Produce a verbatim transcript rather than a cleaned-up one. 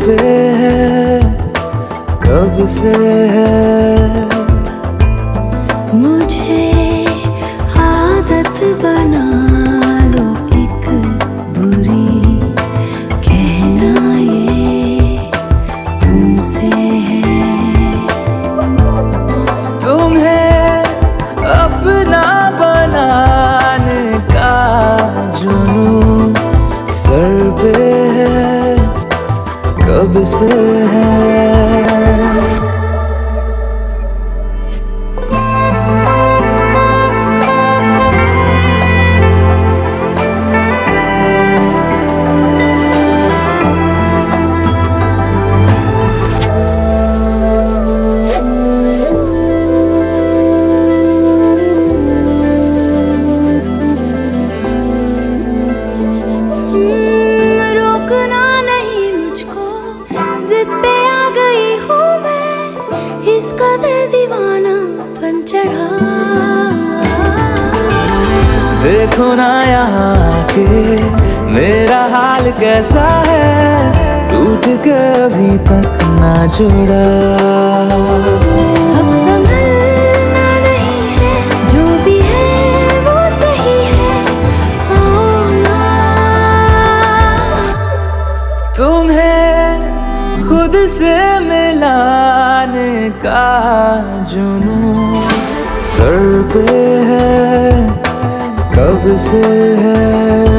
पे है, कब से है। मुझे आदत बना लो एक बुरी, कहना ये तुमसे है। तुम्हें अपना बनाने का जुनून सर पे है, कब से है। देखो ना यहाँ के मेरा हाल कैसा है, टूट के अभी तक ना जुड़ा। अब संभलना नहीं है, जो भी है वो सही है। आओ ना। तुम्हें खुद से मिलाने का जुनून सर पे है, कब से है।